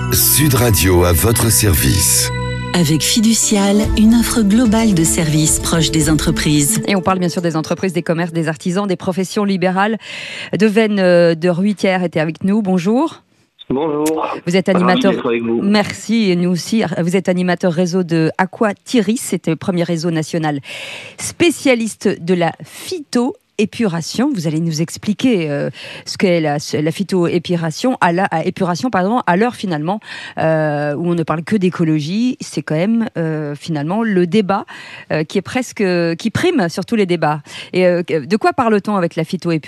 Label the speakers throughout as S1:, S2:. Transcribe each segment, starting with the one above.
S1: Sud Radio à votre service.
S2: Avec Fiducial, une offre globale de services proches des entreprises.
S3: Et on parle bien sûr des entreprises, des commerces, des artisans, des professions libérales. Devenne de Ruitière était avec nous. Bonjour.
S4: Bonjour.
S3: Vous êtes animateur.
S4: Avec vous.
S3: Merci, et nous aussi. Vous êtes animateur réseau de Aquatiris, c'était le premier réseau national spécialiste de la phytoépuration. Vous allez nous expliquer ce qu'est la phytoépuration à l'heure finalement où on ne parle que d'écologie. C'est quand même finalement le débat qui prime sur tous les débats. Et de quoi parle-t-on avec la phytoépuration ?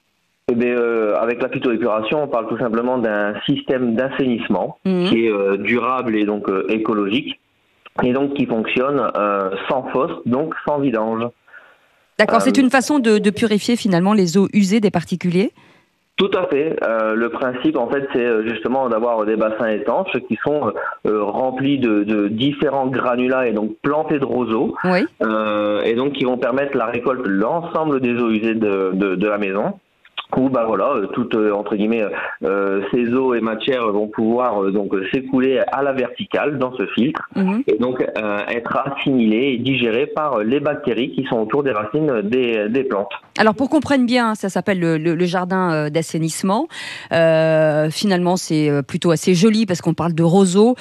S4: Avec la phytoépuration, on parle tout simplement d'un système d'assainissement qui est durable et donc écologique, et donc qui fonctionne sans fosse, donc sans vidange.
S3: D'accord, c'est une façon de purifier finalement les eaux usées des particuliers ?
S4: Tout à fait. Le principe, en fait, c'est justement d'avoir des bassins étanches qui sont remplis de différents granulats et donc plantés de roseaux,
S3: oui.
S4: Et donc qui vont permettre la récolte de l'ensemble des eaux usées de la maison. Où toutes entre guillemets ces eaux et matières vont pouvoir donc s'écouler à la verticale dans ce filtre et donc être assimilées et digérées par les bactéries qui sont autour des racines des plantes.
S3: Alors pour qu'on comprenne bien, ça s'appelle le jardin d'assainissement. Finalement, c'est plutôt assez joli parce qu'on parle de roseaux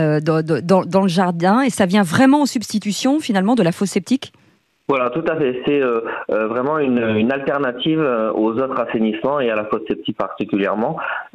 S3: dans le jardin, et ça vient vraiment en substitution finalement de la fosse septique.
S4: Voilà, tout à fait. C'est vraiment une alternative aux autres assainissements et à la fosse septique particulièrement,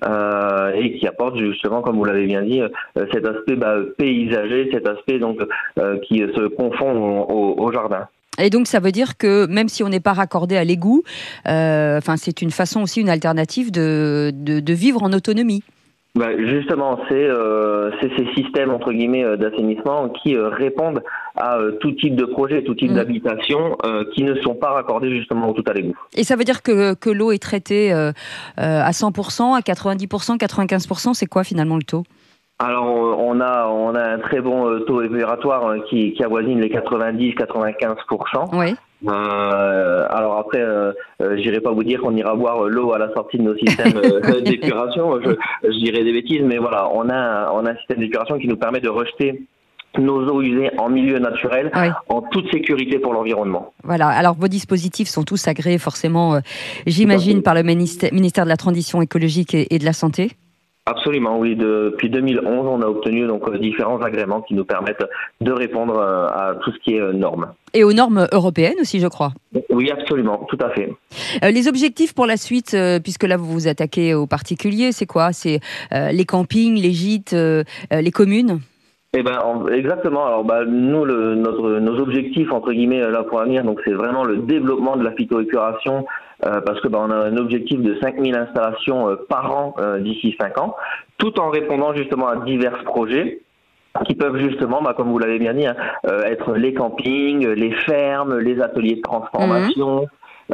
S4: et qui apporte justement, comme vous l'avez bien dit, cet aspect paysager, cet aspect donc qui se confond au jardin.
S3: Et donc ça veut dire que même si on n'est pas raccordé à l'égout, c'est une façon aussi, une alternative de vivre en autonomie.
S4: Justement, c'est ces systèmes entre guillemets d'assainissement qui répondent à tout type de projet, tout type d'habitation qui ne sont pas raccordés justement tout à l'égout.
S3: Et ça veut dire que l'eau est traitée à 100%, à 90%, 95%, c'est quoi finalement le taux ?
S4: Alors on a un très bon taux épuratoire qui avoisine les 90-95%.
S3: Oui.
S4: Alors après, j'irai pas vous dire qu'on ira boire l'eau à la sortie de nos systèmes d'épuration. Je dirais des bêtises, mais voilà, on a un système d'épuration qui nous permet de rejeter nos eaux usées en milieu naturel, oui, en toute sécurité pour l'environnement.
S3: Voilà, alors vos dispositifs sont tous agréés forcément, j'imagine, par le ministère de la Transition écologique et de la Santé.
S4: Absolument, oui. Depuis 2011, on a obtenu donc différents agréments qui nous permettent de répondre à tout ce qui est normes.
S3: Et aux normes européennes aussi, je crois.
S4: Oui, absolument, tout à fait.
S3: Les objectifs pour la suite, puisque là vous vous attaquez aux particuliers, c'est quoi ? C'est les campings, les gîtes, les communes ?
S4: Exactement. Alors nous, nos objectifs entre guillemets là pour l'avenir, donc c'est vraiment le développement de la phytoépuration, parce que on a un objectif de 5000 installations par an d'ici 5 ans, tout en répondant justement à divers projets qui peuvent justement, comme vous l'avez bien dit, être les campings, les fermes, les ateliers de transformation.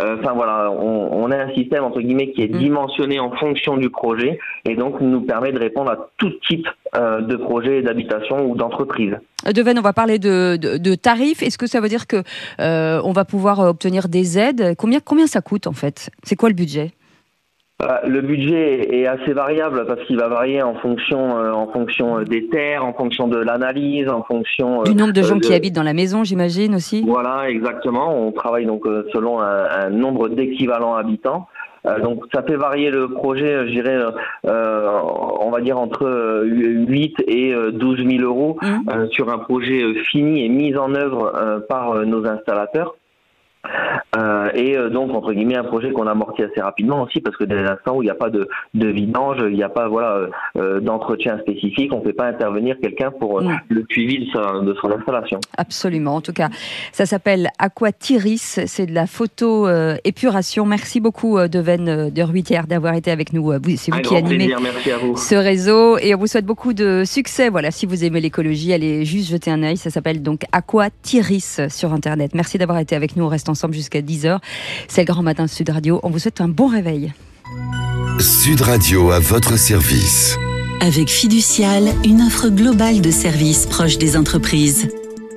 S4: On a un système entre guillemets qui est dimensionné en fonction du projet et donc nous permet de répondre à tout type de projet d'habitation ou d'entreprise.
S3: Devenne, on va parler de tarifs. Est-ce que ça veut dire que on va pouvoir obtenir des aides ? Combien ça coûte en fait ? C'est quoi le budget ?
S4: Le budget est assez variable parce qu'il va varier en fonction des terres, en fonction de l'analyse, en fonction
S3: du nombre de gens qui habitent dans la maison, j'imagine aussi.
S4: Voilà, exactement. On travaille donc selon un nombre d'équivalents habitants. Donc ça fait varier le projet, je dirais, on va dire entre 8 et 12 000 euros sur un projet fini et mis en œuvre par nos installateurs. Et donc entre guillemets un projet qu'on amortit assez rapidement aussi parce que dès l'instant où il n'y a pas de vidange, il n'y a pas d'entretien spécifique, on ne fait pas intervenir quelqu'un pour le suivi de son installation.
S3: Absolument, en tout cas ça s'appelle Aquatiris, c'est de la photo-épuration. Merci beaucoup Devenne de Ruitière d'avoir été avec nous. C'est vous qui animez ce réseau et on vous souhaite beaucoup de succès. Voilà, si vous aimez l'écologie, allez juste jeter un œil, ça s'appelle donc Aquatiris sur internet. Merci d'avoir été avec nous, on reste ensemble jusqu'à 10h. C'est le Grand Matin Sud Radio. On vous souhaite un bon réveil.
S1: Sud Radio à votre service.
S2: Avec Fiducial, une offre globale de services proches des entreprises.